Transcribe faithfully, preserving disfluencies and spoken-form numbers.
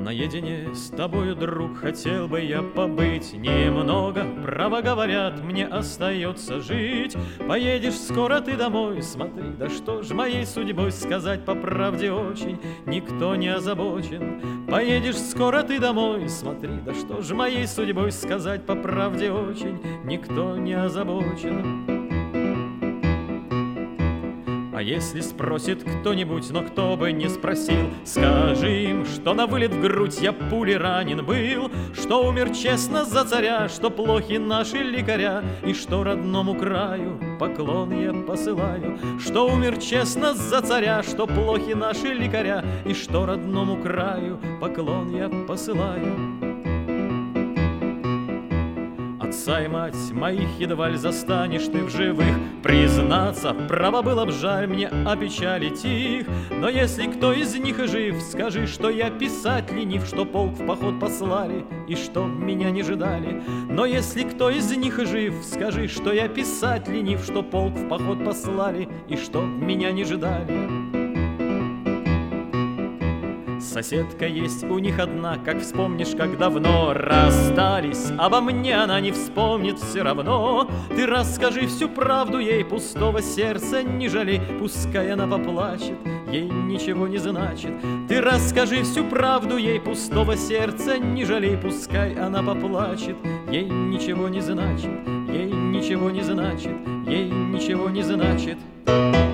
Наедине с тобою, друг, хотел бы я побыть. Немного, право говорят, мне остается жить. Поедешь скоро ты домой, смотри, да что ж моей судьбой сказать по правде очень никто не озабочен. Поедешь скоро ты домой, смотри, да что ж моей судьбой сказать по правде очень никто не озабочен. А если спросит кто-нибудь, но кто бы не спросил, скажи им, что на вылет в грудь я пулей ранен был, что умер честно за царя, что плохи наши лекаря, и что родному краю поклон я посылаю. Что умер честно за царя, что плохи наши лекаря, и что родному краю поклон я посылаю. Отца и мать моих едва ли застанешь ты в живых. Признаться, право было б жаль мне опечалить их, но если кто из них и жив, скажи, что я писать ленив, что полк в поход послали и что меня не ждали. Но если кто из них и жив, скажи, что я писать ленив, что полк в поход послали и что меня не ждали. Соседка есть у них одна, как вспомнишь, как давно расстались, обо мне она не вспомнит все равно. Ты расскажи всю правду ей, пустого сердца не жалей, пускай она поплачет, ей ничего не значит. Ты расскажи всю правду ей, пустого сердца не жалей, пускай она поплачет, ей ничего не значит, ей ничего не значит, ей ничего не значит.